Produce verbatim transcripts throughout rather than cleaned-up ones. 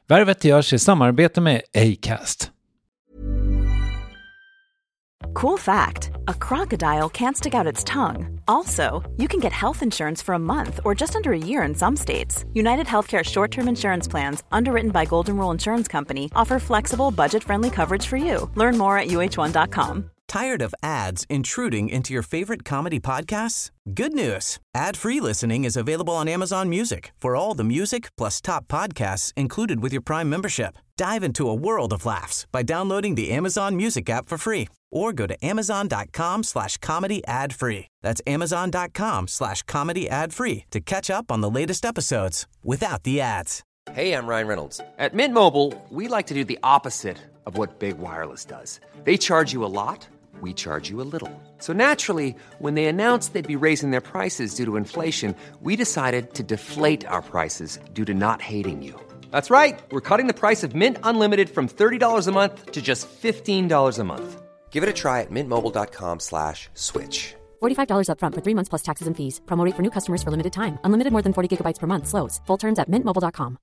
Värvet görs i samarbete med Acast. Cool fact, a crocodile can't stick out its tongue. Also, you can get health insurance for a month or just under a year in some states. United Healthcare short-term insurance plans, underwritten by Golden Rule Insurance Company, offer flexible, budget-friendly coverage for you. Learn more at U H one dot com. Tired of ads intruding into your favorite comedy podcasts? Good news. Ad-free listening is available on Amazon Music for all the music plus top podcasts included with your Prime membership. Dive into a world of laughs by downloading the Amazon Music app for free or go to amazon.com slash comedy ad free. That's amazon.com slash comedy ad free to catch up on the latest episodes without the ads. Hey, I'm Ryan Reynolds. At Mint Mobile, we like to do the opposite of what Big Wireless does. They charge you a lot. We charge you a little. So naturally, when they announced they'd be raising their prices due to inflation, we decided to deflate our prices due to not hating you. That's right. We're cutting the price of Mint Unlimited from thirty dollars a month to just fifteen dollars a month. Give it a try at mintmobile.com slash switch. forty-five dollars up front for three months plus taxes and fees. Promo rate for new customers for limited time. Unlimited more than forty gigabytes per month. Slows full terms at mint mobile dot com.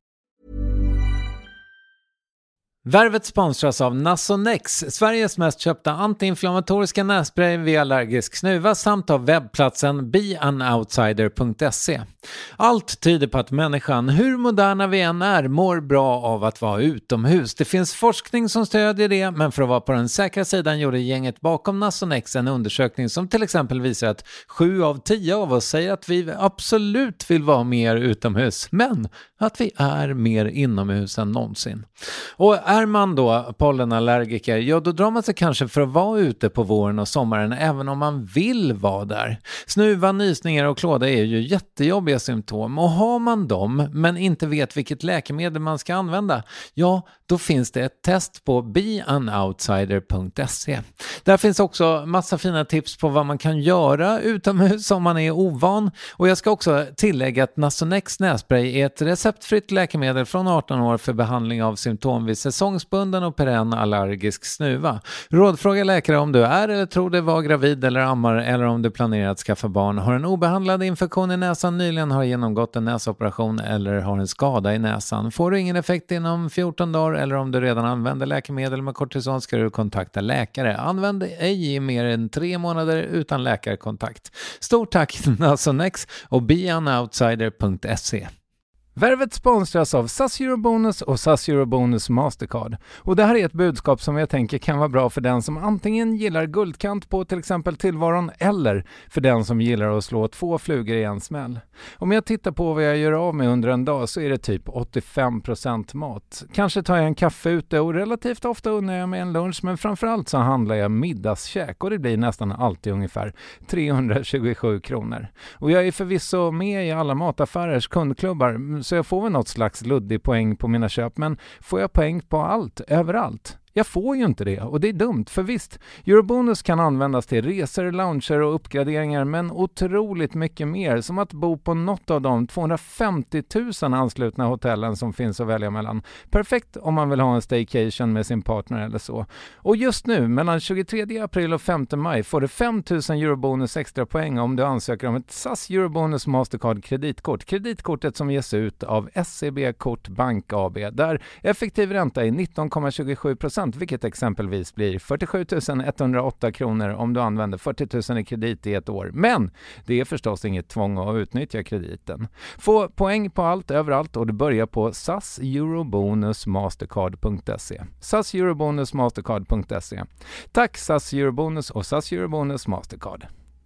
Värvet sponsras av Nasonex, Sveriges mest köpta antiinflammatoriska nässpray vid allergisk snuva samt av webbplatsen be an outsider punkt se. Allt tyder på att människan, hur moderna vi än är, mår bra av att vara utomhus. Det finns forskning som stödjer det, men för att vara på den säkra sidan gjorde gänget bakom Nasonex en undersökning som till exempel visar att sju av tio av oss säger att vi absolut vill vara mer utomhus, men att vi är mer inomhus än någonsin. Och är man då pollenallergiker, ja då drar man sig kanske för att vara ute på våren och sommaren även om man vill vara där. Snuva, nysningar och klåda är ju jättejobbiga symptom, och har man dem men inte vet vilket läkemedel man ska använda, ja då finns det ett test på be an outsider punkt se. Där finns också massa fina tips på vad man kan göra utomhus om man är ovan, och jag ska också tillägga att Nasonex nässpray är ett receptfritt läkemedel från arton år för behandling av symptom vid säsongsbunden och perenn allergisk snuva. Rådfråga läkare om du är eller tror dig vara gravid eller ammar, eller om du planerar att skaffa barn, har en obehandlad infektion i näsan, nyligen har genomgått en näsoperation eller har en skada i näsan. Får du ingen effekt inom fjorton dagar eller om du redan använder läkemedel med kortison ska du kontakta läkare. Använd ej i mer än tre månader utan läkarkontakt. Stort tack Nasonex och be an outsider punkt se. Värvet sponsras av S A S Eurobonus och S A S Eurobonus Mastercard. Och det här är ett budskap som jag tänker kan vara bra för den som antingen gillar guldkant på till exempel tillvaron, eller för den som gillar att slå två flugor i en smäll. Om jag tittar på vad jag gör av med under en dag så är det typ åttiofem procent mat. Kanske tar jag en kaffe ute och relativt ofta unnar jag mig en lunch, men framförallt så handlar jag middagskäk och det blir nästan alltid ungefär trehundratjugosju kronor. Och jag är förvisso med i alla mataffärers kundklubbar, så jag får väl något slags luddig poäng på mina köp, men får jag poäng på allt, överallt? Jag får ju inte det, och det är dumt, för visst, Eurobonus kan användas till resor, lounger och uppgraderingar, men otroligt mycket mer, som att bo på något av de tvåhundrafemtio tusen anslutna hotellen som finns att välja mellan. Perfekt om man vill ha en staycation med sin partner eller så. Och just nu, mellan tjugotredje april och femte maj, får du fem tusen Eurobonus extra poäng om du ansöker om ett S A S Eurobonus Mastercard kreditkort. Kreditkortet som ges ut av S C B Kort Bank A B, där effektiv ränta är nitton komma tjugosju procent, vilket exempelvis blir fyrtiosju tusen etthundraåtta kronor om du använder fyrtio tusen i kredit i ett år. Men det är förstås inget tvång att utnyttja krediten. Få poäng på allt, överallt, och du börjar på S A S Eurobonus Mastercard punkt se. S A S Eurobonus Mastercard punkt se. Tack S A S Eurobonus och S A S Eurobonus Mastercard.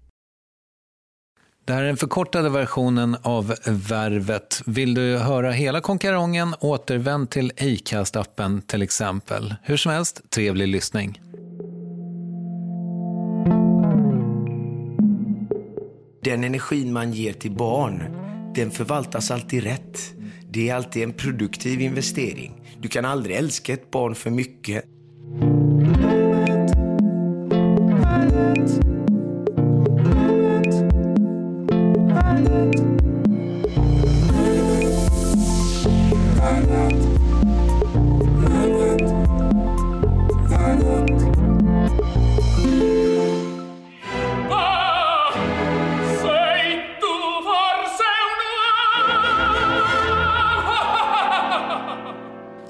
Det här är den förkortade versionen av Värvet. Vill du höra hela konkarongen, återvänd till Acast-appen till exempel. Hur som helst, trevlig lyssning. Den energin man ger till barn, den förvaltas alltid rätt. Det är alltid en produktiv investering. Du kan aldrig älska ett barn för mycket.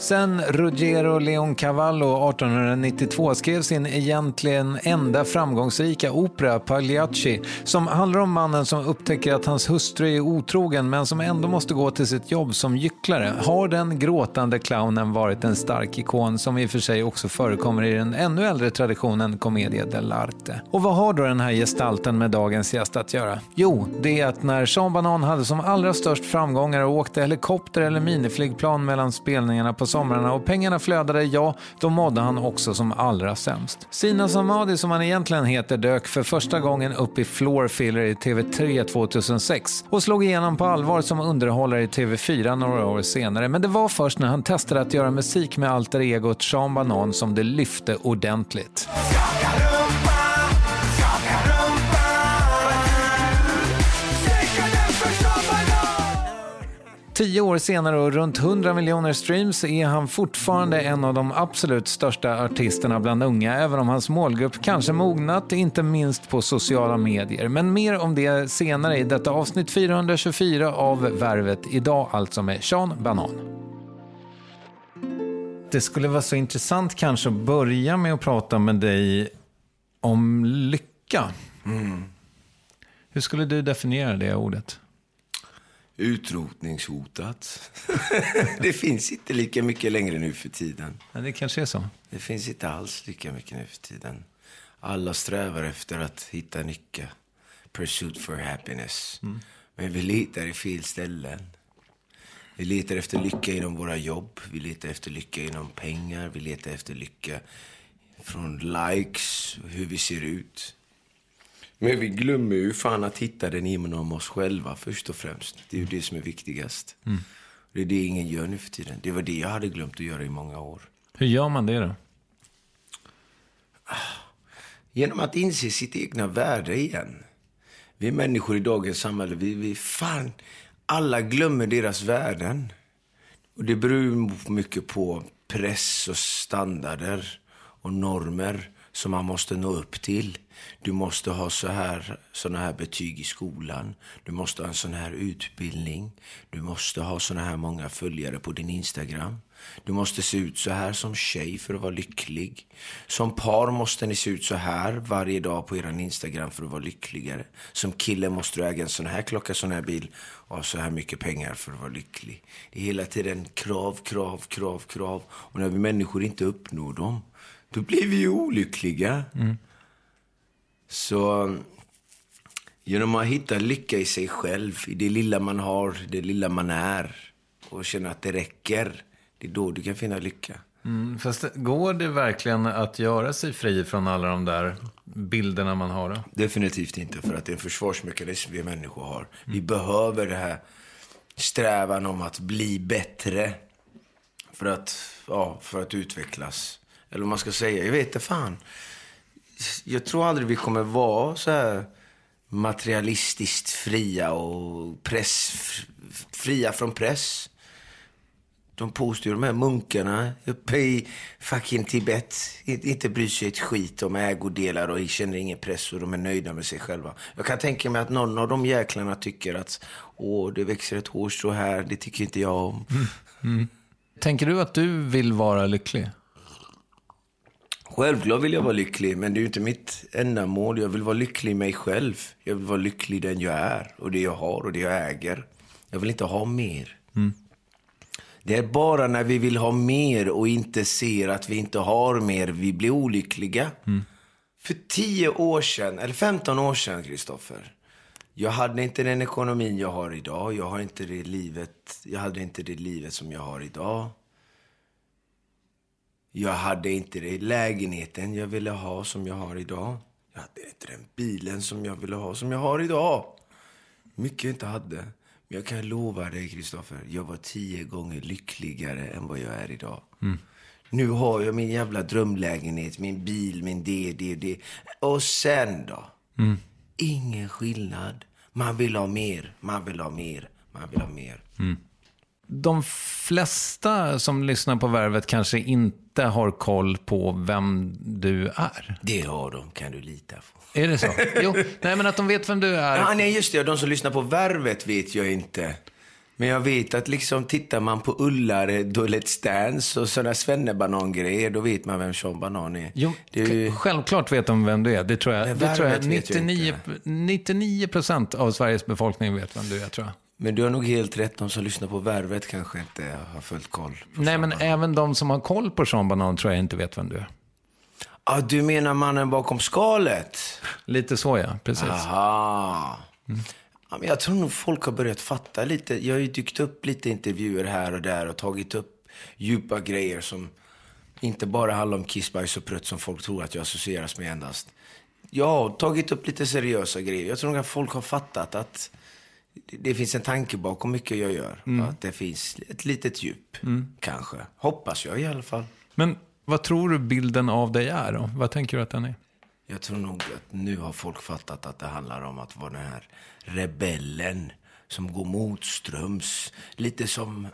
Sen Ruggiero Leoncavallo artonhundranittiotvå skrev sin egentligen enda framgångsrika opera Pagliacci, som handlar om mannen som upptäcker att hans hustru är otrogen men som ändå måste gå till sitt jobb som gycklare, har den gråtande clownen varit en stark ikon som i och för sig också förekommer i den ännu äldre traditionen Commedia dell'arte. Och vad har då den här gestalten med dagens gäst att göra? Jo, det är att när Sean Banan hade som allra störst framgångar och åkte helikopter eller miniflygplan mellan spelningarna på somrarna och pengarna flödade, ja, då mådde han också som allra sämst. Sina Samadi, som han egentligen heter, dök för första gången upp i Floor Filler i T V tre tjugohundrasex och slog igenom på allvar som underhållare i T V fyra några år senare. Men det var först när han testade att göra musik med alter egot Sean Banan som det lyfte ordentligt. Tio år senare och runt hundra miljoner streams är han fortfarande en av de absolut största artisterna bland unga, även om hans målgrupp kanske mognat, inte minst på sociala medier. Men mer om det senare i detta avsnitt fyrahundratjugofyra av Värvet, idag alltså med Sean Banan. Det skulle vara så intressant kanske att börja med att prata med dig om lycka. Mm. Hur skulle du definiera det ordet? Utrotningshotat. Det finns inte lika mycket längre nu för tiden. Ja, det kanske är så. Det finns inte alls lika mycket nu för tiden. Alla strävar efter att hitta lycka. Pursuit for happiness. Mm. Men vi letar i fel ställen. Vi letar efter lycka inom våra jobb. Vi letar efter lycka inom pengar. Vi letar efter lycka från likes. Hur vi ser ut. Men vi glömmer ju fan att hitta den inom oss själva först och främst. Det är ju det som är viktigast. Mm. Det är det ingen gör nu för tiden. Det var det jag hade glömt att göra i många år. Hur gör man det då? Genom att inse sitt egna värde igen. Vi människor i dagens samhälle, vi, vi fan, alla glömmer deras värden. Och det beror mycket på press och standarder och normer som man måste nå upp till. Du måste ha så här, såna här betyg i skolan. Du måste ha en sån här utbildning. Du måste ha såna här många följare på din Instagram. Du måste se ut så här som tjej för att vara lycklig. Som par måste ni se ut så här varje dag på er Instagram för att vara lyckligare. Som kille måste du äga en sån här klocka, sån här bil och ha så här mycket pengar för att vara lycklig. Det är hela tiden krav, krav, krav, krav. Och när vi människor inte uppnår dem, då blir vi ju olyckliga. Mm. Så genom att hitta lycka i sig själv, i det lilla man har, det lilla man är, och känna att det räcker, det är då du kan finna lycka. Mm, fast går det verkligen att göra sig fri från alla de där bilderna man har då? Definitivt inte, för att det är en försvarsmekanism vi människor har. Mm. Vi behöver det här strävan om att bli bättre för att, ja, för att utvecklas. Eller vad man ska säga, jag vet inte fan. Jag tror aldrig vi kommer vara så här materialistiskt fria och press, fria från press. De påstår ju, de här munkarna uppe i fucking Tibet inte bryr sig ett skit om ägodelar och känner ingen press och de är nöjda med sig själva. Jag kan tänka mig att någon av de jäklarna tycker att åh, det växer ett hårstrå här, det tycker inte jag om. Mm. Mm. Tänker du att du vill vara lycklig? Självklart vill jag vara lycklig, men det är ju inte mitt enda mål. Jag vill vara lycklig i mig själv. Jag vill vara lycklig den jag är och det jag har och det jag äger. Jag vill inte ha mer. Mm. Det är bara när vi vill ha mer och inte ser att vi inte har mer, vi blir olyckliga. Mm. För tio år sedan, eller femton år sedan, Kristoffer, jag hade inte den ekonomin jag har idag. Jag har inte det livet, jag hade inte det livet som jag har idag. Jag hade inte det lägenheten jag ville ha som jag har idag. Jag hade inte den bilen som jag ville ha som jag har idag. Mycket jag inte hade. Men jag kan lova dig, Kristoffer, jag var tio gånger lyckligare än vad jag är idag. Mm. Nu har jag min jävla drömlägenhet, min bil, min det, det, det. Och sen då? Mm. Ingen skillnad. Man vill ha mer, man vill ha mer, man vill ha mer. Mm. De flesta som lyssnar på Värvet kanske inte har koll på vem du är. Det har de, kan du lita på. Är det så? Jo, nej, men att de vet vem du är. Ja, nej, just det. De som lyssnar på Värvet vet jag inte. Men jag vet att liksom tittar man på Ullare, då Let's Dance och sådana Svennebanan-grejer, då vet man vem Sean Banan är. Jo, det är ju... Självklart vet de vem du är. Det tror jag, det det tror jag nittionio, nittionio procent av Sveriges befolkning vet vem du är, tror jag. Men du har nog helt rätt, de som lyssnar på Värvet kanske inte har fullt koll på Nej, Sean men Banan. även de som har koll på Sean Banan tror jag inte vet vem du är. Ja, du menar mannen bakom skalet? Lite så, ja. Precis. Aha. Mm. Ja, men jag tror nog folk har börjat fatta lite. Jag har ju dykt upp lite intervjuer här och där och tagit upp djupa grejer som inte bara handlar om kissbajs och prutt som folk tror att jag associeras med endast. Jag har tagit upp lite seriösa grejer. Jag tror nog att folk har fattat att det finns en tanke bakom mycket jag gör. Mm. Att det finns ett litet djup, mm. kanske. Hoppas jag i alla fall. Men vad tror du bilden av dig är då? Vad tänker du att den är? Jag tror nog att nu har folk fattat att det handlar om att vara den här rebellen som går motströms. Lite som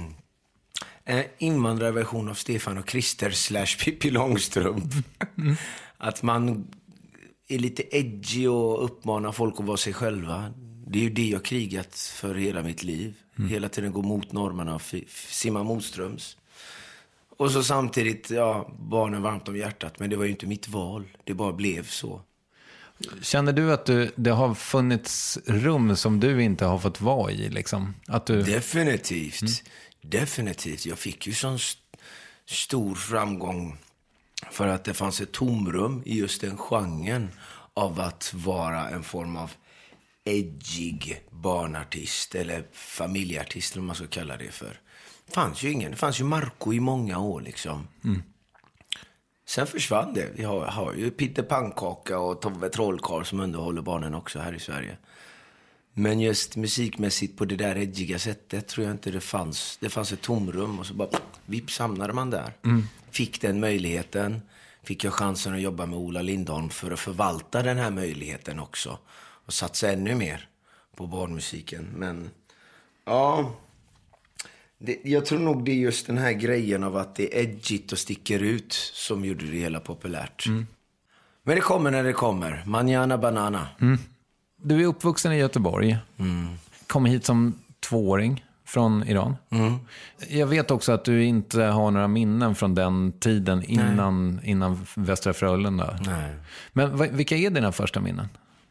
en invandrarversion av Stefan och Krister slash Pippi Långstrump. Mm. Att man är lite edgy och uppmanar folk att vara sig själva. Det är ju det jag krigat för hela mitt liv. Mm. Hela tiden gå mot normerna och f- simma motströms. Och så samtidigt, ja, barnen varmt om hjärtat. Men det var ju inte mitt val. Det bara blev så. Känner du att du, det har funnits rum som du inte har fått vara i? Liksom? Att du... Definitivt. Mm. Definitivt. Jag fick ju sån st- stor framgång för att det fanns ett tomrum i just den genren av att vara en form av edgig barnartist eller familjeartist, eller vad man ska kalla det för. Det fanns ju ingen. Det fanns ju Marco i många år liksom. Mm. Sen försvann det. Vi har, har ju Peter Pannkaka och Tove Trollkarl som underhåller barnen också här i Sverige. Men just musikmässigt på det där edgiga sättet tror jag inte det fanns. Det fanns ett tomrum och så bara vips hamnade man där. Mm. Fick den möjligheten. Fick jag chansen att jobba med Ola Lindholm för att förvalta den här möjligheten också. Och satsa ännu mer på barnmusiken. Men ja... Det, jag tror nog det är just den här grejen av att det är edgigt och sticker ut som gjorde det hela populärt. Mm. Men det kommer när det kommer. Manana banana. Mm. Du är uppvuxen i Göteborg. Mm. Kom hit som tvååring från Iran. Mm. Jag vet också att du inte har några minnen från den tiden innan, innan Västra Frölunda. Nej. Men vilka är dina första minnen?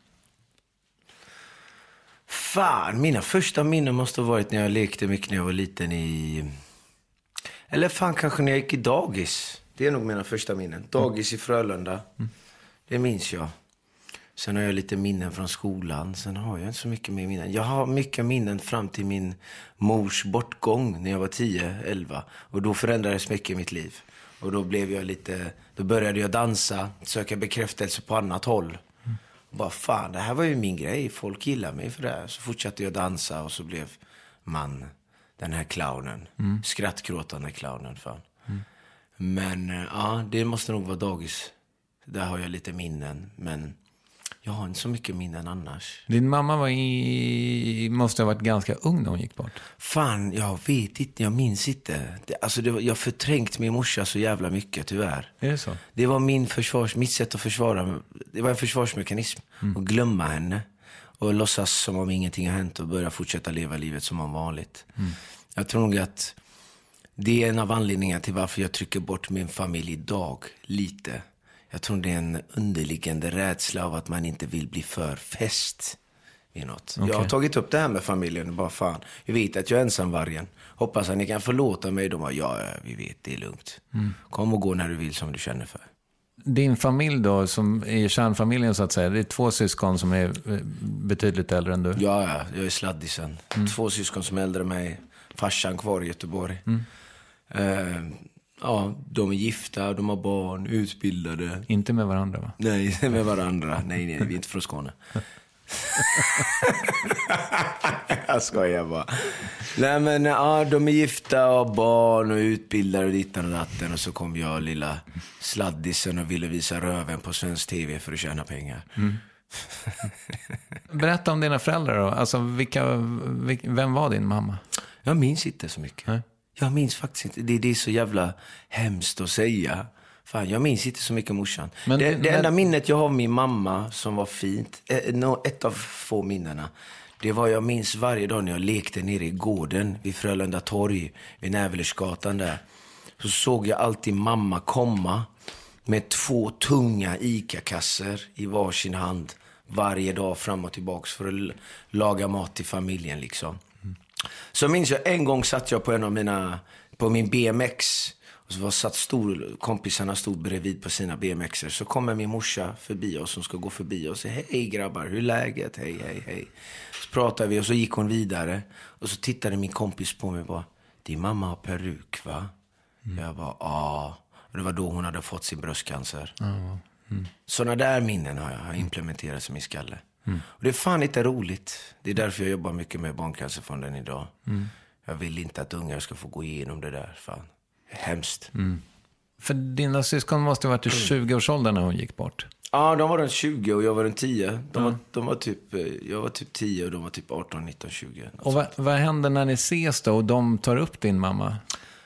Fan, mina första minnen måste ha varit när jag lekte mycket när jag var liten i... Eller fan, kanske när jag gick i dagis. Det är nog mina första minnen. Dagis i Frölunda. Mm. Det minns jag. Sen har jag lite minnen från skolan. Sen har jag inte så mycket mer minnen. Jag har mycket minnen fram till min mors bortgång när jag var tio, elva. Och då förändrades mycket i mitt liv. Och då blev jag lite... Då började jag dansa, söka bekräftelse på annat håll. Bara fan, det här var ju min grej. Folk gillar mig för det här. Så fortsatte jag dansa och så blev man den här clownen. Mm. Skrattgråtande clownen, fan. Mm. Men ja, det måste nog vara dagis. Där har jag lite minnen. Men jag har inte så mycket minnen annars. Din mamma var i... måste ha varit ganska ung när hon gick bort. Fan, jag vet inte. Jag minns inte. Det, alltså, det var, jag förträngt min morsa så jävla mycket, tyvärr. Är det så? Det var min försvars, mitt sätt att försvara. Det var en försvarsmekanism. Mm. Att glömma henne. Och låtsas som om ingenting har hänt. Och börja fortsätta leva livet som om vanligt. Mm. Jag tror nog att det är en av anledningarna till varför jag trycker bort min familj idag. Lite. Jag tror det är en underliggande rädsla av att man inte vill bli för fäst vid något. Okay. Jag har tagit upp det här med familjen. Bara fan, jag vet att jag är ensamvargen. Hoppas att ni kan förlåta mig. De bara, ja, vi vet, det är lugnt. Mm. Kom och gå när du vill som du känner för. Din familj då, som är kärnfamiljen så att säga. Det är två syskon som är betydligt äldre än du. Ja, ja, jag är sladdisen. Mm. Två syskon som är äldre än mig. Farsan kvar i Göteborg. Mm. Uh, Ja, de är gifta, de har barn, utbildade. Inte med varandra, va? Nej, med varandra. Nej, nej, vi är inte från Skåne. Jag skojar bara. Nej, men ja, de är gifta och har barn och utbildade och dittan och datten. Och så kom jag, lilla sladdisen, och ville visa röven på svensk tv för att tjäna pengar. Mm. Berätta om dina föräldrar då. Alltså, vilka, vilka, vem var din mamma? Jag minns inte så mycket. Nej. Jag minns faktiskt inte. Det, det är så jävla hemskt att säga. Fan, jag minns inte så mycket morsan. Men, det det men... enda minnet jag har av min mamma som var fint, ett av få minnena, det var jag minns varje dag när jag lekte nere i gården vid Frölunda torg, vid Nävelersgatan där. Så såg jag alltid mamma komma med två tunga ICA-kasser i varsin hand varje dag fram och tillbaks för att laga mat till familjen liksom. Mm. Så minns jag en gång satt jag på en av mina, på min B M X. Och så var satt stor, kompisarna stod bredvid på sina B M Xer. Så kommer min morsa förbi oss som ska gå förbi och säger hej grabbar, hur är läget? Hej, hej, hej. Så pratade vi och så gick hon vidare. Och så tittade min kompis på mig och bara, din mamma har peruk va? Mm. Jag bara, ja. Och det var då hon hade fått sin bröstcancer. Mm. Mm. Sådana där minnen har jag har implementerat i min skalle. Mm. Och det är fan inte roligt. Det är därför jag jobbar mycket med Barncancerfonden idag. Mm. Jag vill inte att unga ska få gå igenom det där, fan. Hemskt. Mm. För dina syskon måste ha varit i tjugo-årsåldern när hon gick bort. Ja, de var runt tjugo och jag var runt tio. De, ja. var, de var typ, jag var typ tio och de var typ arton, nitton, tjugo. Och vad, vad händer när ni ses då och de tar upp din mamma?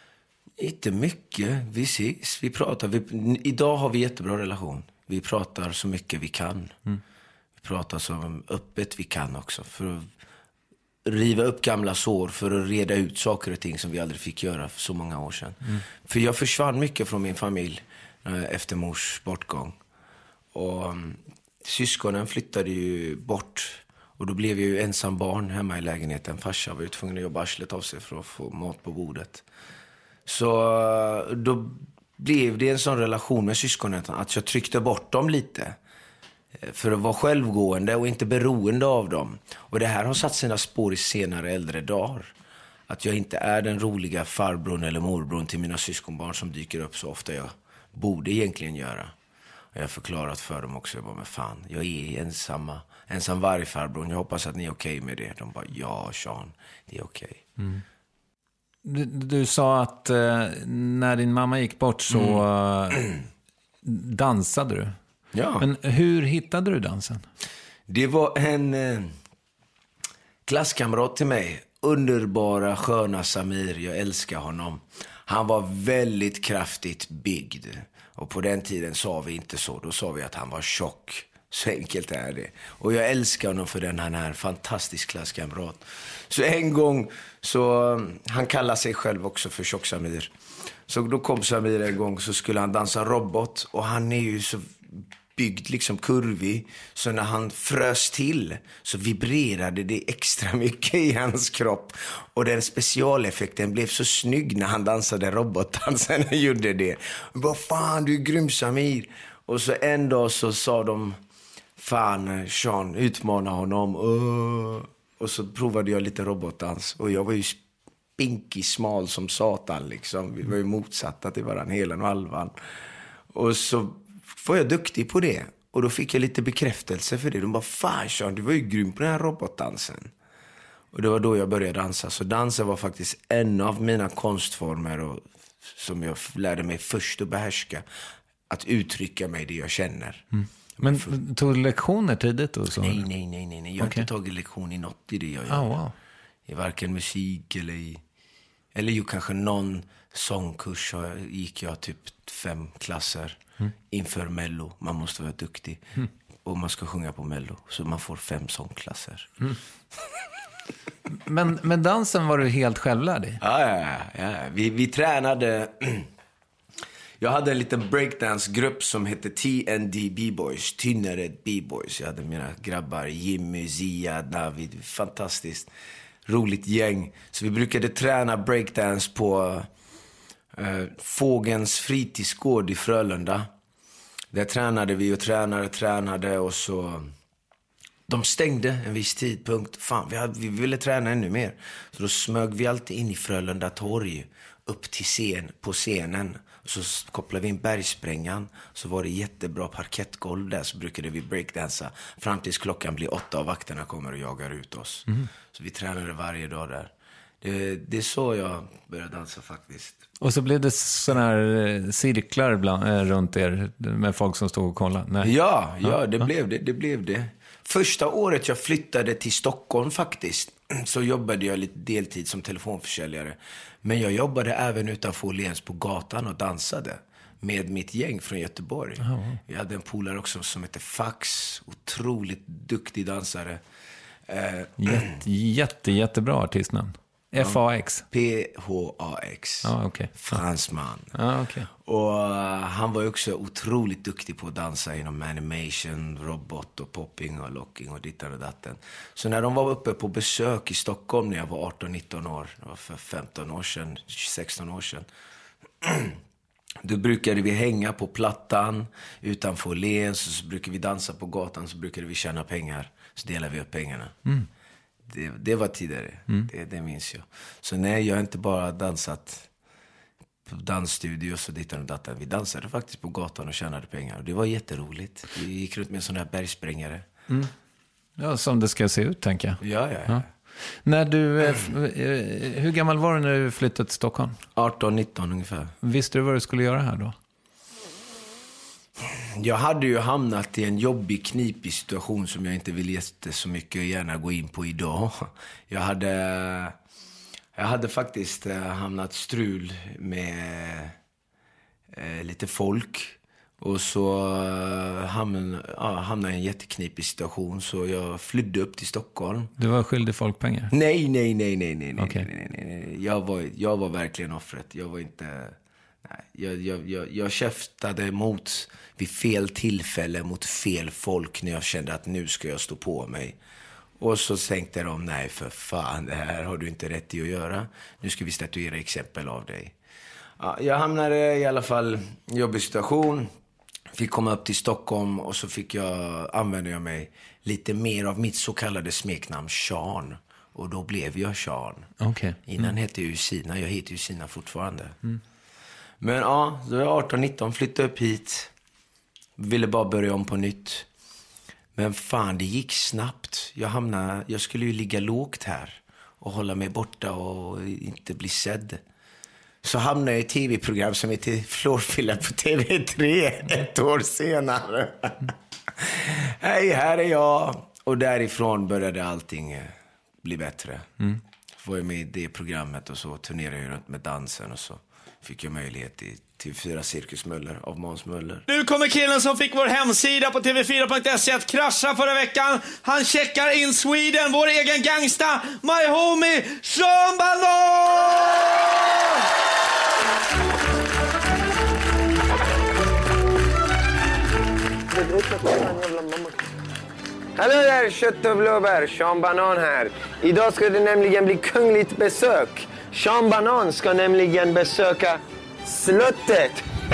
Inte mycket. Vi ses, vi pratar. Vi, idag har vi jättebra relation. Vi pratar så mycket vi kan. Mm. Vi pratar så öppet vi kan också. För att riva upp gamla sår, för att reda ut saker och ting som vi aldrig fick göra för så många år sedan. Mm. För jag försvann mycket från min familj efter mors bortgång. Och um, syskonen flyttade ju bort. Och då blev jag ju ensam barn hemma i lägenheten. Farsa var ju tvungen att jobba arslet av sig för att få mat på bordet. Så då blev det en sån relation med syskonen att jag tryckte bort dem lite. För att vara självgående och inte beroende av dem. Och det här har satt sina spår i senare äldre dagar. Att jag inte är den roliga farbrorn eller morbrorn till mina syskonbarn som dyker upp så ofta jag borde egentligen göra. Och jag har förklarat för dem också, jag bara, men fan, jag är ensamma, ensam vargfarbrorn. Jag hoppas att ni är okej med det. De bara, ja Sean, det är okej. Mm. Du, du sa att eh, när din mamma gick bort så mm. dansade du. Ja. Men hur hittade du dansen? Det var en eh, klasskamrat till mig. Underbara, sköna Samir. Jag älskar honom. Han var väldigt kraftigt byggd. Och på den tiden sa vi inte så. Då sa vi att han var tjock. Så enkelt är det. Och jag älskar honom för den han är. Fantastisk klasskamrat. Så en gång så... Han kallar sig själv också för Tjock Samir. Så då kom Samir en gång så skulle han dansa robot. Och han är ju så byggd liksom kurvig. Så när han frös till så vibrerade det extra mycket i hans kropp. Och den specialeffekten blev så snygg när han dansade robotdansen och gjorde det. Vad fan, du är grym Samir. Och så en dag så sa de, fan Sean, utmana honom. Uh. Och så provade jag lite robotdans. Och jag var ju spinkig, smal som satan liksom. Vi var ju motsatta till varandra, helen och halvan. Och så var jag duktig på det. Och då fick jag lite bekräftelse för det. De bara, fan Sean, du var ju grym på den här robotdansen. Och det var då jag började dansa. Så dansen var faktiskt en av mina konstformer och, som jag lärde mig först att behärska. Att uttrycka mig det jag känner. Mm. Men tog du lektioner tidigt? Och så? Nej, nej, nej, nej. Jag har okay. inte tagit lektion i något i det jag gör. Oh, wow. I varken musik eller i... Eller ju kanske någon sångkurs så gick jag typ fem klasser mm. inför Mello. Man måste vara duktig. Mm. Och man ska sjunga på Mello. Så man får fem sångklasser. Mm. men, men dansen var du helt självlärd i? Ja, ja, ja. Vi, vi tränade... Jag hade en liten breakdance-grupp som hette T N D B-boys, Tynnered B-boys. Jag hade mina grabbar, Jimmy, Zia, David, fantastiskt roligt gäng. Så vi brukade träna breakdance på eh, Fågens fritidsgård i Frölunda. Där tränade vi och tränade, tränade och så... De stängde en viss tidpunkt. Fan, vi, hade, vi ville träna ännu mer. Så då smög vi alltid in i Frölunda torg upp till scen, på scenen. Så kopplade vi in bergsprängan. Så var det jättebra parkettgolv där. Så brukade vi breakdansa fram tills klockan blir åtta och vakterna kommer och jagar ut oss. Mm. Så vi tränade varje dag där. Det, det är så jag började dansa faktiskt. Och så blev det sådana här cirklar bland, äh, runt er med folk som stod och kollade? Nej. Ja, ja, det ja. blev det. Det blev det. Första året jag flyttade till Stockholm faktiskt så jobbade jag lite deltid som telefonförsäljare. Men jag jobbade även utanför Åhléns på gatan och dansade med mitt gäng från Göteborg. Oh. Jag hade en polare också som hette Fax, otroligt duktig dansare. Eh, Jätte, jätte, jättebra artistnamn. F A X. P H A X. Ja, okay. Fransman. Ja, okay. Och uh, han var ju också otroligt duktig på att dansa inom animation, robot och popping och locking och dittan och datten. Så när de var uppe på besök i Stockholm när jag var arton nitton år, det var för femton år sedan, sexton år sedan. Då brukade vi hänga på plattan utanför Åhléns, så, så brukade vi dansa på gatan, så brukade vi tjäna pengar. Så delade vi upp pengarna. Mm. Det, det var tidigare, mm. det, det minns jag. Så nej, jag har inte bara dansat på dansstudios och dittan och datten. Vi dansade faktiskt på gatan och tjänade pengar. Och det var jätteroligt. Vi gick runt med en sån här bergsprängare. Mm. Ja, som det ska se ut, tänker jag. Ja, ja, ja. ja. När du, eh, hur gammal var du när du flyttade till Stockholm? arton nitton ungefär. Visste du vad du skulle göra här då? Jag hade ju hamnat i en jobbig, knipig situation som jag inte vill jätte så mycket gärna gå in på idag. Jag hade, jag hade faktiskt hamnat strul med eh, lite folk. Och så hamnade, ja, hamnade jag i en jätteknipig situation. Så jag flydde upp till Stockholm. Du var skyldig folk pengar? Nej, nej, nej, nej, nej, nej, okay. nej, nej, nej. Jag var, jag var verkligen offret. Jag var inte... Nej, jag, jag, jag, jag käftade emot vid fel tillfälle mot fel folk när jag kände att nu ska jag stå på mig. Och så tänkte de, nej för fan, det här har du inte rätt i att göra. Nu ska vi statuera exempel av dig. Ja, jag hamnade i alla fall i jobbig situation. Fick komma upp till Stockholm och så fick jag, använde jag mig lite mer av mitt så kallade smeknamn Sean. Och då blev jag Sean. Okay. Innan mm. hette jag ju Sina, jag heter ju Sina fortfarande. Mm. Men ja, då var jag arton nitton, flyttade upp hit. Ville bara börja om på nytt. Men fan, det gick snabbt. Jag hamnade, jag skulle ju ligga lågt här. Och hålla mig borta och inte bli sedd. Så hamnade jag i ett tv-program som heter Floorfiller på T V tre ett år senare. Hej, här är jag. Och därifrån började allting bli bättre. Mm. Var jag med i det programmet och så turnerade jag runt med dansen och så. Fick jag möjlighet i T V fyra Cirkus Möller av Måns Möller. Nu kommer killen som fick vår hemsida på T V fyra punkt se att krascha förra veckan. Han checkar in Sweden, vår egen gangsta, my homie Sean Banan! Hallå där, kött och blåbär, Sean Banan här. Idag ska det nämligen bli kungligt besök. Sean Banan ska nämligen besöka slottet.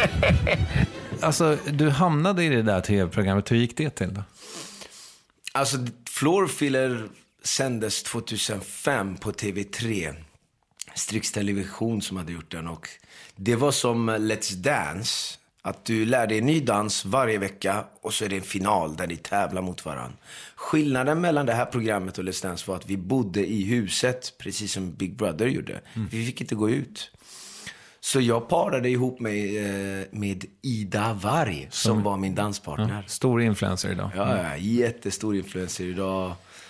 Alltså, du hamnade i det där tv-programmet. Hur gick det till då? Alltså, Floorfiller sändes tjugohundrafem på T V tre. Strix Television som hade gjort den. Och det var som Let's Dance. Att du lär dig en ny dans varje vecka och så är det en final där ni tävlar mot varandra. Skillnaden mellan det här programmet och Let's Dance var att vi bodde i huset, precis som Big Brother gjorde. Mm. Vi fick inte gå ut. Så jag parade ihop mig eh, med Ida Varg som, som var min danspartner. Ja, stor influencer idag. Mm. Ja, ja, jättestor influencer idag.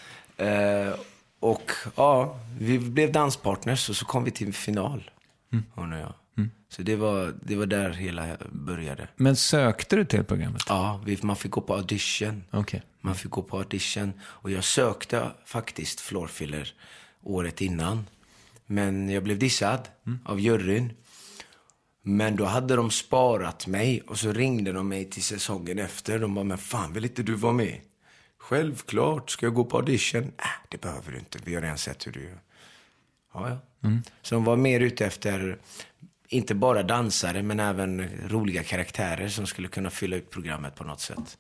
Eh, och ja, vi blev danspartners och så kom vi till final. Mm. Hon och jag. Mm. Så det var, det var där hela började. Men sökte du till programmet? Ja, vi, man fick gå på audition. Okay. Man fick gå på audition. Och jag sökte faktiskt Floorfiller året innan. Men jag blev dissad mm. av juryn. Men då hade de sparat mig. Och så ringde de mig till säsongen efter. De bara, men fan, vill inte du vara med? Självklart, ska jag gå på audition? Äh, det behöver du inte. Vi har redan sett hur du gör. Ja, ja. Mm. Så de var mer ute efter inte bara dansare men även roliga karaktärer som skulle kunna fylla ut programmet på något sätt.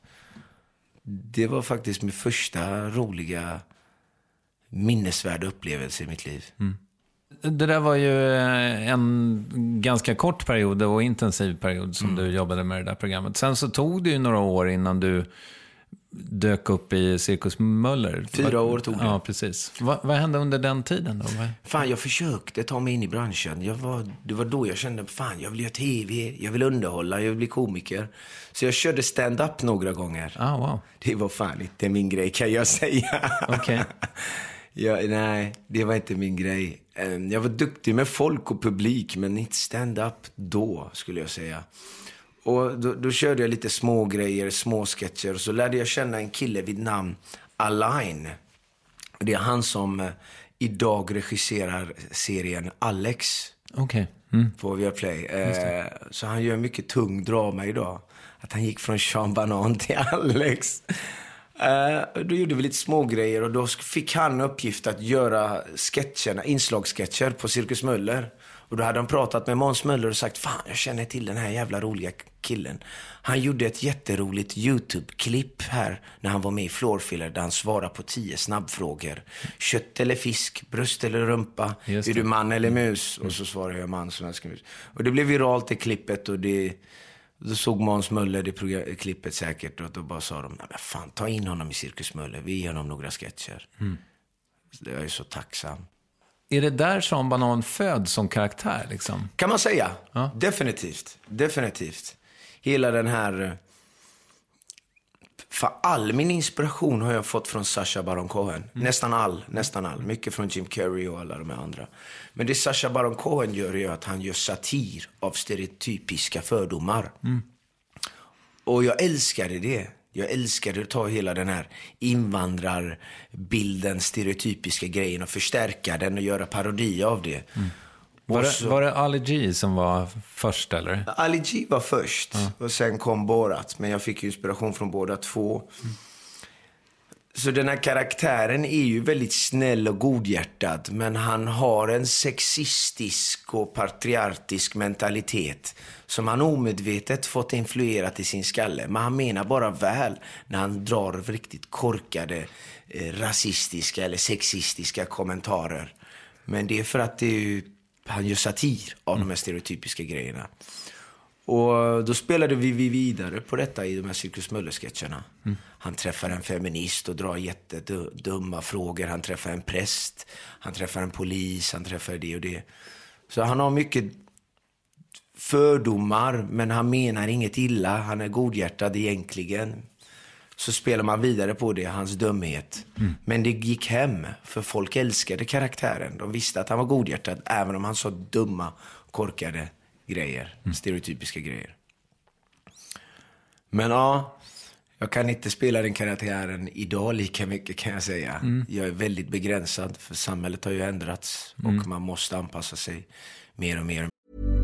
Det var faktiskt min första roliga minnesvärda upplevelse i mitt liv. Mm. Det där var ju en ganska kort period och intensiv period som mm. du jobbade med det där programmet. Sen så tog det ju några år innan du dök upp i Cirkus Möller. Fyra år tog det. Ja, precis. Va, vad hände under den tiden då? Fan, jag försökte ta mig in i branschen. Jag var, det var då jag kände, fan, jag vill göra tv, jag vill underhålla, jag vill bli komiker. Så jag körde stand-up några gånger. Ah, wow. Det var fan inte min grej, kan jag säga. Okej. Okay. Ja, nej, det var inte min grej. Jag var duktig med folk och publik, men inte stand-up då, skulle jag säga. Och då, då körde jag lite små grejer, små sketcher. Och så lärde jag känna en kille vid namn Alain. Det är han som eh, idag regisserar serien Alex. Okej. Okay. Mm. På Viaplay. Eh, så han gör mycket tung drama idag. Att han gick från Sean Banan till Alex. Eh, då gjorde vi lite små grejer och då fick han uppgift att göra sketcherna, inslagssketcher på Cirkus Möller. Och då hade de pratat med Måns Möller och sagt, fan, jag känner till den här jävla roliga killen. Han gjorde ett jätteroligt YouTube-klipp här när han var med i Floorfiller där han svarade på tio snabbfrågor. Kött eller fisk, bröst eller rumpa, är du man eller mus? Mm. Och så svarade jag man som älskar mus. Och det blev viralt i klippet och det... Då såg Måns Möller det program- klippet säkert och då bara sa de, nej men fan, ta in honom i Cirkus Möller, vi ger honom några sketcher. Mm. Jag är så tacksam. Är det där Sean Banan föds som karaktär liksom? Kan man säga. Ja. Definitivt. Definitivt. Hela den här... För all min inspiration har jag fått från Sacha Baron Cohen. Mm. Nästan all. Nästan all. Mycket från Jim Carrey och alla de andra. Men det Sacha Baron Cohen gör är att han gör satir av stereotypiska fördomar. Mm. Och jag älskade det. Jag älskade att ta hela den här invandrarbilden, stereotypiska grejen och förstärka den och göra parodi av det. Mm. Var, det så, var det Ali G som var först eller? Ali G var först ja. Och sen kom Borat. Men jag fick inspiration från båda två. Mm. Så den här karaktären är ju väldigt snäll och godhjärtad. Men han har en sexistisk och patriarkisk mentalitet som han omedvetet fått influerat i sin skalle. Men han menar bara väl när han drar riktigt korkade eh, rasistiska eller sexistiska kommentarer. Men det är för att det är ju, han gör satir av mm. de här stereotypiska grejerna. Och då spelade vi vidare på detta i de här Cirkus Möller-sketcherna. Mm. Han träffar en feminist och drar jättedumma frågor. Han träffar en präst, han träffar en polis, han träffar det och det. Så han har mycket fördomar, men han menar inget illa. Han är godhjärtad egentligen. Så spelar man vidare på det, hans dumhet. Mm. Men det gick hem, för folk älskade karaktären. De visste att han var godhjärtad, även om han sa dumma, korkade grejer, mm. stereotypiska grejer. Men ja, jag kan inte spela den karaktären idag lika mycket, kan jag säga. Mm. Jag är väldigt begränsad, för samhället har ju ändrats mm. och man måste anpassa sig mer och mer.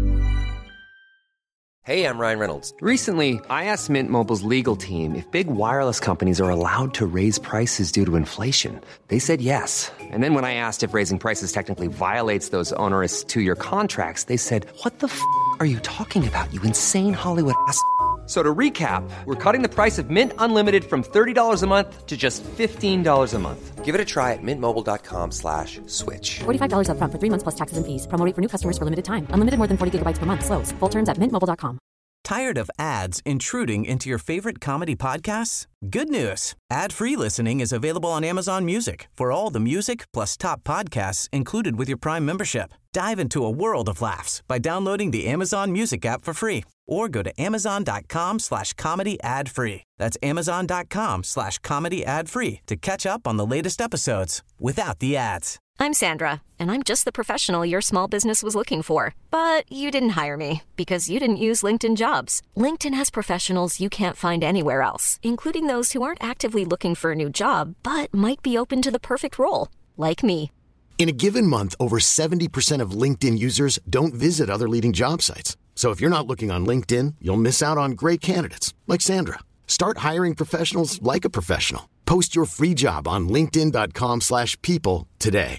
Hey, I'm Ryan Reynolds. Recently, I asked Mint Mobile's legal team if big wireless companies are allowed to raise prices due to inflation. They said yes. And then when I asked if raising prices technically violates those onerous two-year contracts, they said, what the f*** are you talking about, you insane Hollywood ass f- So to recap, we're cutting the price of Mint Unlimited from thirty dollars a month to just fifteen dollars a month. Give it a try at mintmobile.com slash switch. forty-five dollars up front for three months plus taxes and fees. Promo rate for new customers for limited time. Unlimited more than forty gigabytes per month. Slows full terms at mint mobile dot com. Tired of ads intruding into your favorite comedy podcasts? Good news. Ad-free listening is available on Amazon Music for all the music plus top podcasts included with your Prime membership. Dive into a world of laughs by downloading the Amazon Music app for free or go to amazon.com slash comedy ad free. That's amazon.com slash comedy ad free to catch up on the latest episodes without the ads. I'm Sandra, and I'm just the professional your small business was looking for. But you didn't hire me because you didn't use LinkedIn Jobs. LinkedIn has professionals you can't find anywhere else, including those who aren't actively looking for a new job, but might be open to the perfect role, like me. In a given month, over seventy percent of LinkedIn users don't visit other leading job sites. So if you're not looking on LinkedIn, you'll miss out on great candidates like Sandra. Start hiring professionals like a professional. Post your free job on linkedin.com slash people today.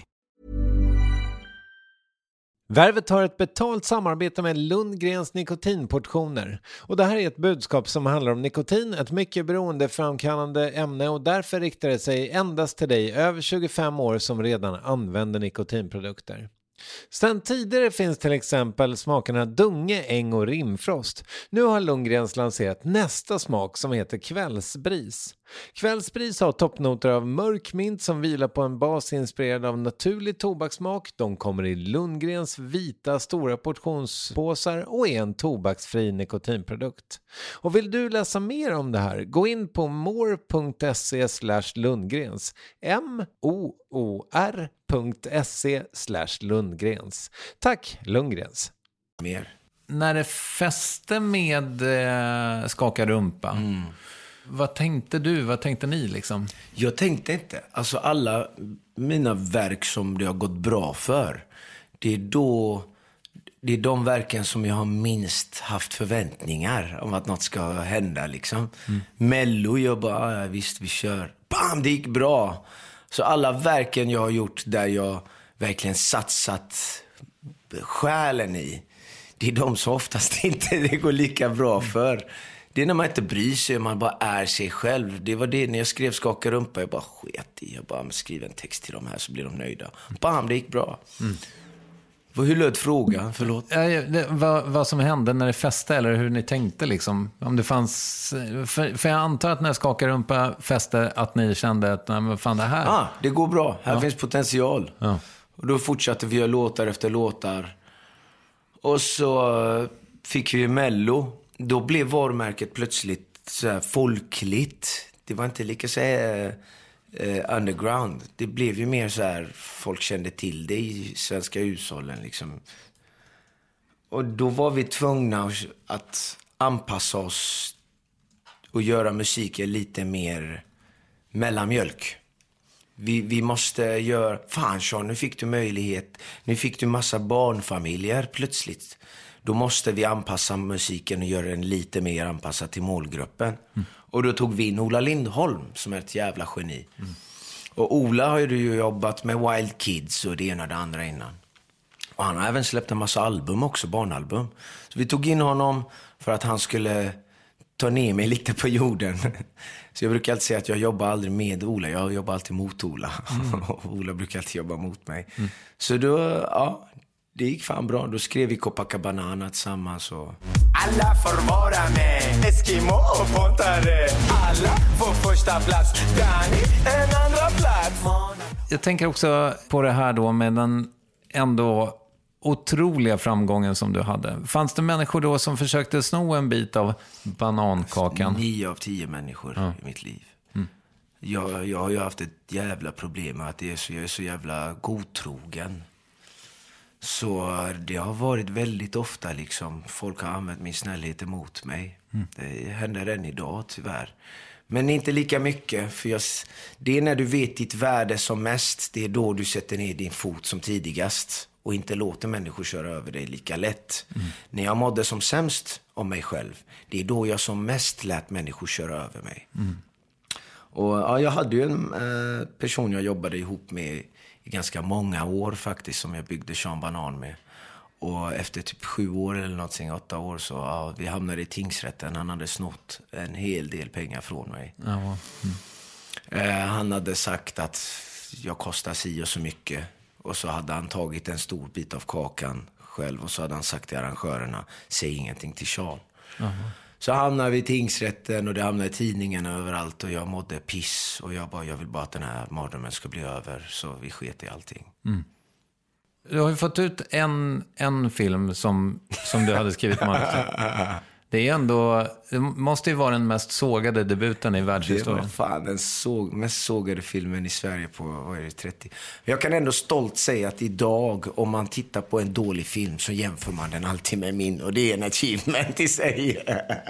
Värvet har ett betalt samarbete med Lundgrens nikotinportioner. Och det här är ett budskap som handlar om nikotin, ett mycket beroendeframkallande ämne, och därför riktar det sig endast till dig över tjugofem år som redan använder nikotinprodukter. Sedan tidigare finns till exempel smakerna Dunge, Äng och Rimfrost. Nu har Lundgrens lanserat nästa smak som heter Kvällsbris. Kvällsbris har toppnoter av mörk mint som vilar på en bas inspirerad av naturlig tobakssmak. De kommer i Lundgrens vita stora portionspåsar och är en tobaksfri nikotinprodukt. Och vill du läsa mer om det här, gå in på more.se slash Lundgrens. M-O-O-R.se slash Lundgrens. Tack Lundgrens. Mer. När det fäste med eh, skaka rumpa. Mm. vad tänkte du? Vad tänkte ni liksom? Jag tänkte inte. Alltså alla mina verk som det har gått bra för, det är då... Det är de verken som jag har minst haft förväntningar om att något ska hända liksom. Mm. Mello, jag bara, ja, visst vi kör. Bam, det gick bra. Så alla verken jag har gjort där jag verkligen satsat själen i, det är de som oftast inte det går lika bra för. Det är när man inte bryr sig, man bara är sig själv. Det var det när jag skrev Skaka rumpa, jag bara sket i. Jag bara skriver en text till dem här så blir de nöjda. Bam, det gick bra. Mm. Hur löd frågan? Förlåt. Ja, det, vad, vad som hände när det fäste eller hur ni tänkte liksom. Om det fanns, för, för jag antar att när Skaka rumpa fäste att ni kände att nej, men fan det här. Ah, det går bra. Här ja. finns potential. Ja. Och då fortsatte vi göra låtar efter låtar. Och så fick vi Mello. Då blev varumärket plötsligt så här folkligt. Det var inte lika så här Uh, underground. Det blev ju mer så här, folk kände till det i svenska hushållen liksom. Och då var vi tvungna att anpassa oss och göra musiken lite mer mellanmjölk. Vi, vi måste göra, fan Sean, nu fick du möjlighet, nu fick du massa barnfamiljer plötsligt. Då måste vi anpassa musiken och göra den lite mer anpassad till målgruppen. Mm. Och då tog vi in Ola Lindholm som är ett jävla geni. Mm. Och Ola har ju jobbat med Wild Kids och det ena och det andra innan. Och han har även släppt en massa album också, barnalbum. Så vi tog in honom för att han skulle ta ner mig lite på jorden. Så jag brukar alltid säga att jag jobbar aldrig med Ola, jag jobbar alltid mot Ola. Mm. Och Ola brukar alltid jobba mot mig. Mm. Så då, ja... Det gick fan bra. Då skrev vi Copacabana tillsammans och... Alla får vara med, Eskimo och pontare. Alla får första plats, Danny en andra plats. Jag tänker också på det här då med den ändå otroliga framgången som du hade. Fanns det människor då som försökte sno en bit av banankakan? Nio av tio människor ja. i mitt liv. Mm. Jag, jag har ju haft ett jävla problem med att det är så, jag är så jävla godtrogen. Så det har varit väldigt ofta liksom, folk har använt min snällhet emot mig. Mm. Det händer än idag tyvärr. Men inte lika mycket, för jag, det är när du vet ditt värde som mest, det är då du sätter ner din fot som tidigast och inte låter människor köra över dig lika lätt. Mm. När jag mådde som sämst om mig själv, det är då jag som mest lät människor köra över mig. Mm. Och ja, jag hade ju en eh, person jag jobbade ihop med i ganska många år faktiskt, som jag byggde Sean Banan med. Och efter typ sju år eller någonting, åtta år, så ja, vi hamnade i tingsrätten. Han hade snott en hel del pengar från mig. Ja, mm. eh, han hade sagt att jag kostar si och så mycket. Och så hade han tagit en stor bit av kakan själv. Och så hade han sagt till arrangörerna, säg ingenting till Sean. Ja. Så hamnade vi i tingsrätten och det hamnade i tidningen överallt. Och jag mådde piss. Och jag bara, jag vill bara att den här mardrömmen ska bli över. Så vi sket i allting. Mm. Du har ju fått ut en, en film som, som du hade skrivit manus. Det är ändå, det måste ju vara den mest sågade debuten i världshistorien. Det var fan den såg, mest sågade filmen i Sverige på, vad är det, trettio. Jag kan ändå stolt säga att idag, om man tittar på en dålig film, så jämför man den alltid med min. Och det är en achievement i sig.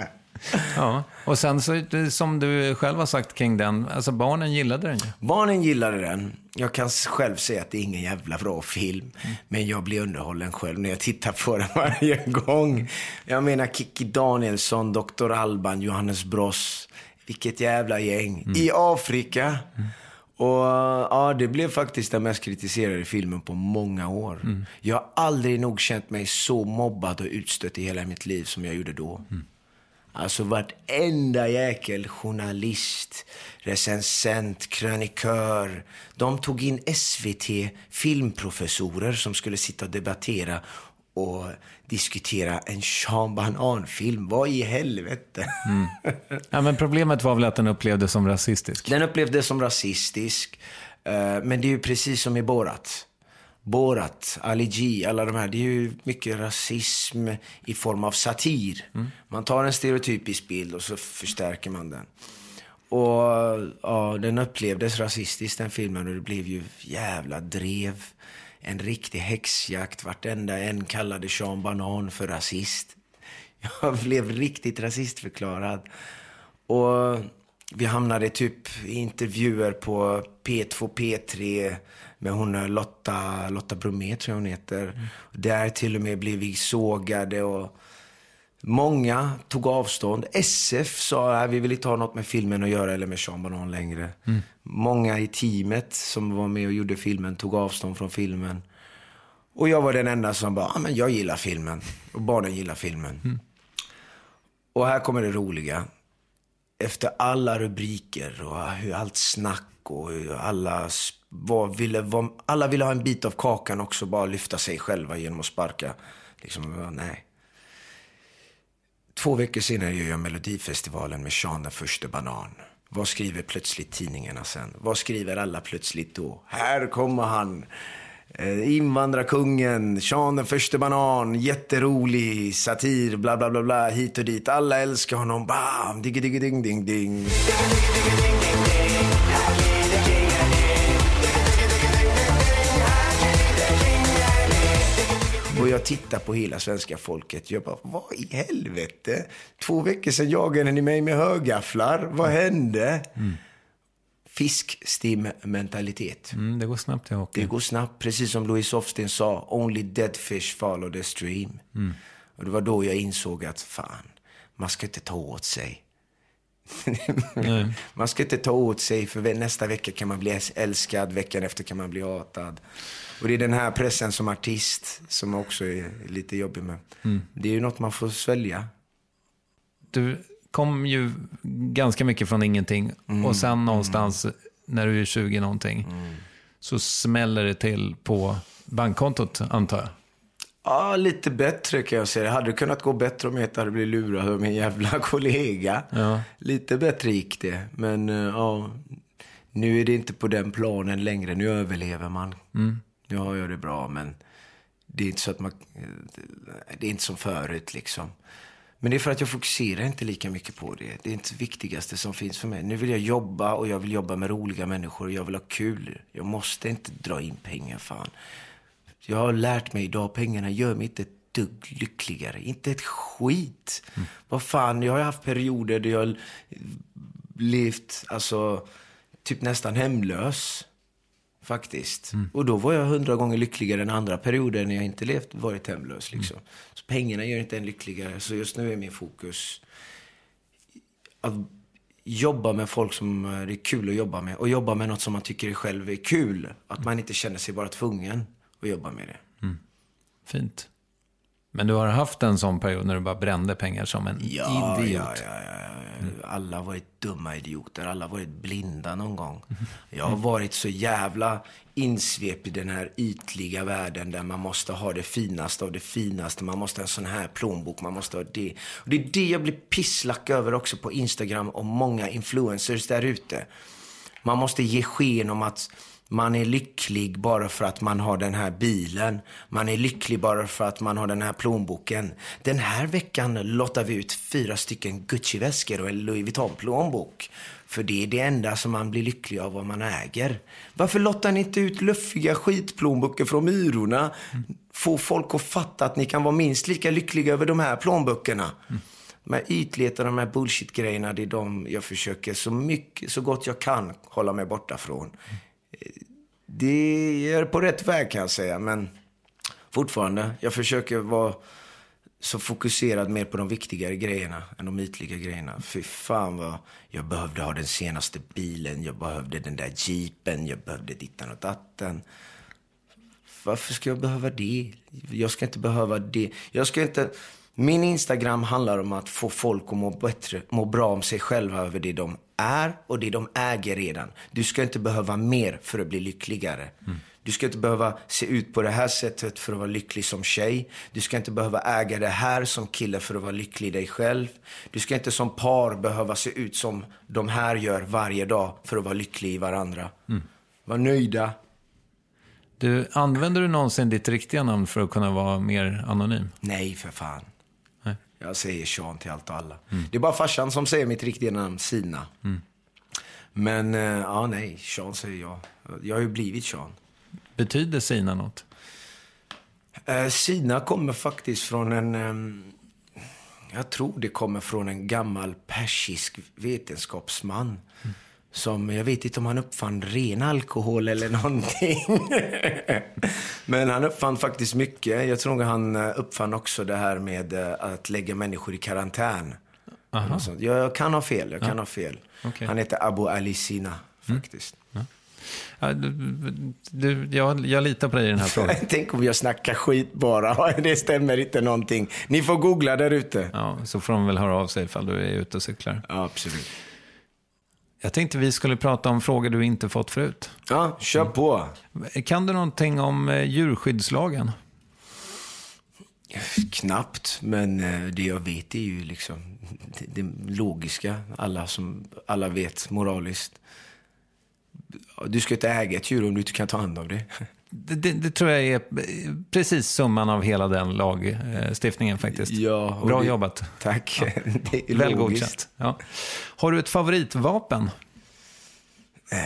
Ja, och sen så, som du själv har sagt kring den, alltså barnen gillade den ju. Barnen gillade den. Jag kan själv säga att det är ingen jävla bra film. Mm. Men jag blir underhållen själv när jag tittar på den varje gång. Jag menar Kikki Danielsson, doktor Alban, Johannes Bross. Vilket jävla gäng. Mm. I Afrika. Mm. Och ja, det blev faktiskt den mest kritiserade filmen på många år. Mm. Jag har aldrig nog känt mig så mobbad och utstött i hela mitt liv som jag gjorde då. Mm. Alltså vartenda jäkel journalist, recensent, krönikör. De tog in S V T filmprofessorer som skulle sitta och debattera och diskutera en Sean Banan-film. Vad i helvete? Mm. Ja, men problemet var väl att den upplevdes som rasistisk. Den upplevdes som rasistisk. Men det är ju precis som i Borat. Borat, Ali G, alla de här, det är ju mycket rasism i form av satir. Mm. Man tar en stereotypisk bild och så förstärker man den. Och ja, den upplevdes rasistiskt, den filmen, och det blev ju jävla drev. En riktig häxjakt, vartenda en kallade Sean Banan för rasist. Jag blev riktigt rasistförklarad. Och vi hamnade typ i intervjuer på P två, P tre med hon Lotta, Lotta Bromé tror jag hon heter. Mm. Där till och med blev vi sågade och många tog avstånd. S F sa att vi vill inte ha något med filmen att göra eller med Sean Banan längre. Mm. Många i teamet som var med och gjorde filmen tog avstånd från filmen. Och jag var den enda som bara, ah, men jag gillar filmen. Och barnen gillar filmen. Mm. Och här kommer det roliga. Efter alla rubriker och hur allt snack och hur alla, vad ville, vad, alla ville ha en bit av kakan också, bara lyfta sig själva genom att sparka. Liksom, nej. Två veckor senare gör jag Melodifestivalen med Sean den första Banan. Vad skriver plötsligt tidningarna sen? Vad skriver alla plötsligt då? Här kommer han. Invandrarkungen, Sean den första Banan, jätterolig, satir, bla bla bla bla, hit och dit. Alla älskar honom, bam, digg digg ding ding ding. Och jag tittar på hela svenska folket. Jag bara, vad i helvete? Två veckor sedan jagade ni mig med högafflar. Vad hände? Mm. Fiskstim-mentalitet. Mm, det går snabbt i hockey. Det går snabbt, precis som Louis Ofstin sa. Only dead fish follow the stream. Mm. Och det var då jag insåg att fan, man ska inte ta åt sig. Man ska inte ta åt sig, för nästa vecka kan man bli älskad, veckan efter kan man bli hatad. Och det är den här pressen som artist som också är lite jobbig med. Mm. Det är ju något man får svälja. Du kom ju ganska mycket från ingenting. Mm. Och sen någonstans mm. när du är tjugo någonting mm. så smäller det till på bankkontot, antar jag. Ja, lite bättre kan jag säga. Det hade kunnat gå bättre om jag inte hade blivit lurad av min jävla kollega. Ja. Lite bättre gick det. Men ja, nu är det inte på den planen längre. Nu överlever man. Mm. Nu har jag det bra, men det är inte så att man, det är inte som förut liksom. Men det är för att jag fokuserar inte lika mycket på det. Det är inte det viktigaste som finns för mig. Nu vill jag jobba och jag vill jobba med roliga människor och jag vill ha kul. Jag måste inte dra in pengar, fan. Jag har lärt mig idag, pengarna gör mig inte ett dugg lyckligare. Inte ett skit. Mm. Vad fan, jag har haft perioder där jag har levt, alltså, typ nästan hemlös. Faktiskt. Mm. Och då var jag hundra gånger lyckligare än andra perioder när jag inte levt, varit hemlös liksom. Mm. Så pengarna gör inte en lyckligare. Så just nu är min fokus att jobba med folk som det är kul att jobba med. Och jobba med något som man tycker själv är kul. Att man inte känner sig bara tvungen att jobba med det. Mm. Fint. Men du har haft en sån period när du bara brände pengar som en ja, idiot. Ja, ja, ja. Mm. Alla har varit dumma idioter. Alla har varit blinda någon gång. Jag har varit så jävla insvep i den här ytliga världen där man måste ha det finaste av det finaste. Man måste ha en sån här plånbok. Man måste ha det. Och det är det jag blir pisslack över också på Instagram och många influencers där ute. Man måste ge sken om att man är lycklig bara för att man har den här bilen. Man är lycklig bara för att man har den här plånboken. Den här veckan lottar vi ut fyra stycken Gucci-väskor och en Louis Vuitton-plånbok. För det är det enda som man blir lycklig av vad man äger. Varför lottar ni inte ut luffiga skitplånböcker från Myrorna? Mm. Få folk att fatta att ni kan vara minst lika lyckliga över de här plånböckerna. Mm. De här ytligheterna, de här bullshit-grejerna, det är de jag försöker så mycket, så gott jag kan hålla mig borta från. Mm. Det är på rätt väg kan jag säga, men fortfarande, jag försöker vara så fokuserad mer på de viktigare grejerna än de ytliga grejerna. Fy fan vad jag behövde ha den senaste bilen, jag behövde den där jeepen, jag behövde dittan och datten. Varför ska jag behöva det? Jag ska inte behöva det. Jag ska inte... Min Instagram handlar om att få folk att må bättre, må bra om sig själva över det de är och det de äger redan. Du ska inte behöva mer för att bli lyckligare. Mm. Du ska inte behöva se ut på det här sättet för att vara lycklig som tjej. Du ska inte behöva äga det här som kille för att vara lycklig dig själv. Du ska inte som par behöva se ut som de här gör varje dag för att vara lycklig i varandra. Mm. Var nöjda. Du, använder du någonsin ditt riktiga namn för att kunna vara mer anonym? Nej, för fan. Nej. Jag säger Sean till allt och alla. Mm. Det är bara farsan som säger mitt riktiga namn, Sina. Mm. Men, äh, ja nej, Sean säger jag. Jag har ju blivit Sean. Betyder Sina något? Äh, Sina kommer faktiskt från en... Ähm, Jag tror det kommer från en gammal persisk vetenskapsman. Mm. Som, jag vet inte om han uppfann ren alkohol eller någonting. Men han uppfann faktiskt mycket. Jag tror att han uppfann också det här med att lägga människor i karantän. Jag kan ha fel, jag kan ja. ha fel. Okay. Han heter Abu Ali Sina faktiskt. Mm. Ja. Ja, du, du, jag, jag litar på dig i den här frågan. Tänk om jag snackar skit bara. Det stämmer inte någonting. Ni får googla där ute. Ja, så får de väl höra av sig ifall du är ute och cyklar. Ja, absolut. Jag tänkte vi skulle prata om frågor du inte fått förut. Ja, kör på. Kan du någonting om djurskyddslagen? Knappt, men det jag vet är ju liksom det, det logiska. Alla som alla vet moraliskt. Du ska inte äga ett djur om du inte kan ta hand om det. Det, det, det tror jag är precis summan av hela den lagstiftningen faktiskt. Ja, bra det, jobbat. Tack. Ja. Det är väl godkänt. Ja. Har du ett favoritvapen? Eh.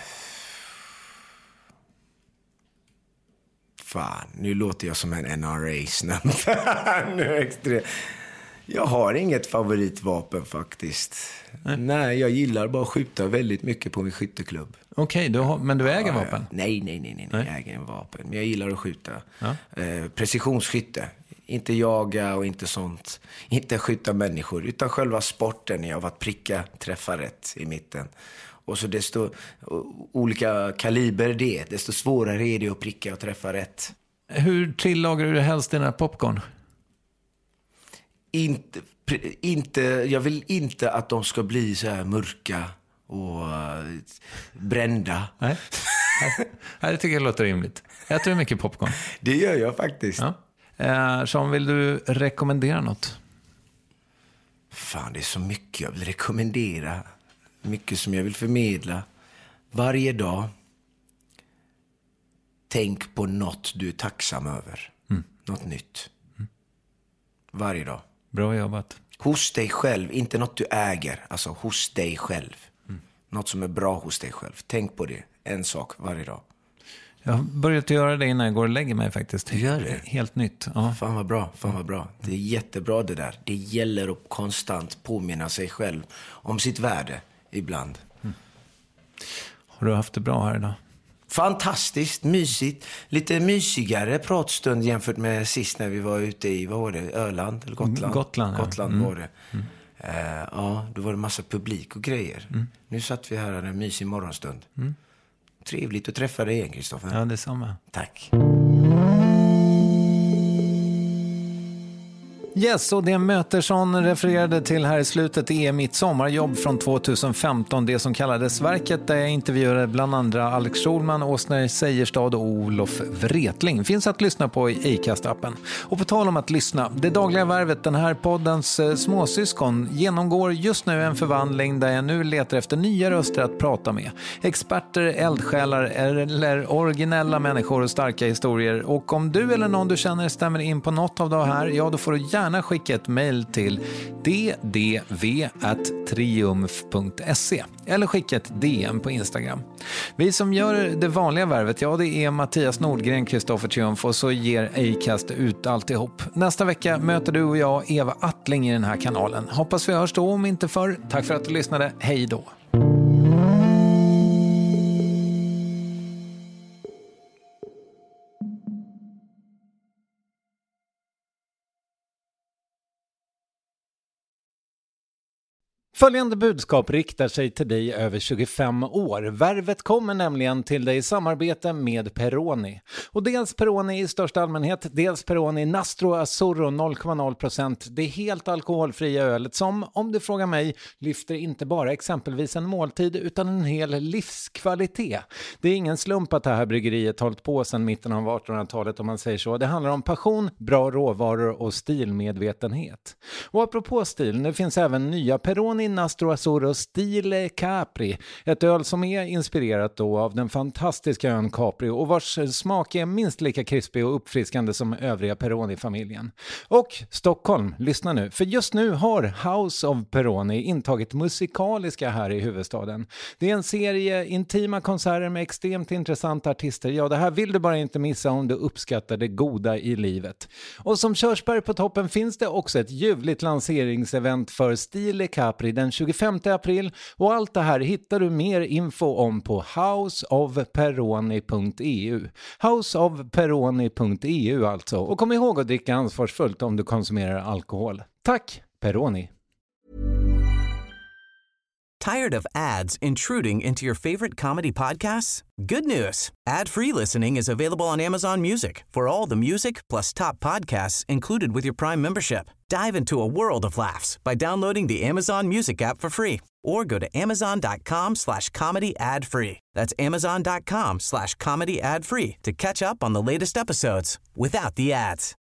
Fan, nu låter jag som en N R A-snubbe. Jag har inget favoritvapen faktiskt. Nej. Nej, jag gillar bara att skjuta väldigt mycket på min skytteklubb. Okej, okay, men du äger ja, vapen? Nej, nej, nej, nej, nej. Jag äger en vapen. Men jag gillar att skjuta. Ja. Eh, precisionsskytte. Inte jaga och inte sånt. Inte skjuta människor, utan själva sporten av att pricka, träffa rätt i mitten. Och så desto olika kaliber det är, desto svårare är det att pricka och träffa rätt. Hur tillagar du helst dina popcorn? Inte, inte, jag vill inte att de ska bli så här mörka och uh, brända. Nej. Nej, det tycker jag låter rimligt. Äter du mycket popcorn? Det gör jag faktiskt. Ja. Eh, Sean, vill du rekommendera något? Fan, det är så mycket jag vill rekommendera. Mycket som jag vill förmedla. Varje dag. Tänk på något du är tacksam över. Mm. Något nytt. Mm. Varje dag. Bra jobbat. Hos dig själv, inte något du äger. Alltså hos dig själv. Mm. Något som är bra hos dig själv. Tänk på det. En sak varje dag. Jag har börjat göra det innan jag går och lägger mig faktiskt. Du gör det? Helt nytt. Ja. Fan vad bra, fan vad bra. Det är jättebra det där. Det gäller att konstant påminna sig själv om sitt värde ibland. Mm. Har du haft det bra här idag? Fantastiskt, mysigt. Lite mysigare pratstund jämfört med sist när vi var ute i, vad var det, Öland eller Gotland? Gotland, ja. Gotland mm. var det. Mm. Uh, ja, då var det massa publik och grejer. Mm. Nu satt vi här en mysig morgonstund. Mm. Trevligt att träffa dig igen, Kristoffer. Ja, det är samma. Tack. Yes, och det Mötersson refererade till här i slutet är mitt sommarjobb från tjugohundrafemton, det som kallades Verket, där jag intervjuade bland andra Alex Schulman, Åsner Sejerstad och Olof Wretling. Finns att lyssna på i Acast-appen. Och på tal om att lyssna, det dagliga värvet, den här poddens småsyskon, genomgår just nu en förvandling där jag nu letar efter nya röster att prata med. Experter, eldsjälar eller originella människor och starka historier. Och om du eller någon du känner stämmer in på något av det här, ja då får du gärna Gärna skicka ett mejl till d d v at triumf punkt se eller skicka ett D M på Instagram. Vi som gör det vanliga värvet, ja det är Mattias Nordgren, Kristoffer Triumf och så ger Acast ut alltihop. Nästa vecka möter du och jag Eva Attling i den här kanalen. Hoppas vi hörs då, om inte förr. Tack för att du lyssnade. Hej då! Följande budskap riktar sig till dig över tjugofem år. Värvet kommer nämligen till dig i samarbete med Peroni. Och dels Peroni i största allmänhet, dels Peroni Nastro Azzurro noll komma noll procent. Det är helt alkoholfria ölet som, om du frågar mig, lyfter inte bara exempelvis en måltid utan en hel livskvalitet. Det är ingen slump att det här bryggeriet hållit på sedan mitten av artonhundratalet, om man säger så. Det handlar om passion, bra råvaror och stilmedvetenhet. Och apropå stil, det finns även nya Peroni Peroni Nastro Azzurro Stile Capri. Ett öl som är inspirerat då av den fantastiska ön Capri och vars smak är minst lika krispig och uppfriskande som övriga Peroni-familjen. Och Stockholm, lyssna nu, för just nu har House of Peroni intagit musikaliska här i huvudstaden. Det är en serie intima konserter med extremt intressanta artister. Ja, det här vill du bara inte missa om du uppskattar det goda i livet. Och som körsbär på toppen finns det också ett ljuvligt lanseringsevent för Stile Capri den tjugofemte april, och allt det här hittar du mer info om på house of peroni punkt e u. house of peroni punkt e u alltså. Och kom ihåg att dricka ansvarsfullt om du konsumerar alkohol. Tack, Peroni! Tired of ads intruding into your favorite comedy podcasts? Good news! Ad-free listening is available on Amazon Music for all the music plus top podcasts included with your Prime membership. Dive into a world of laughs by downloading the Amazon Music app for free or go to amazon.com slash comedy ad free. That's amazon.com slash comedy ad free to catch up on the latest episodes without the ads.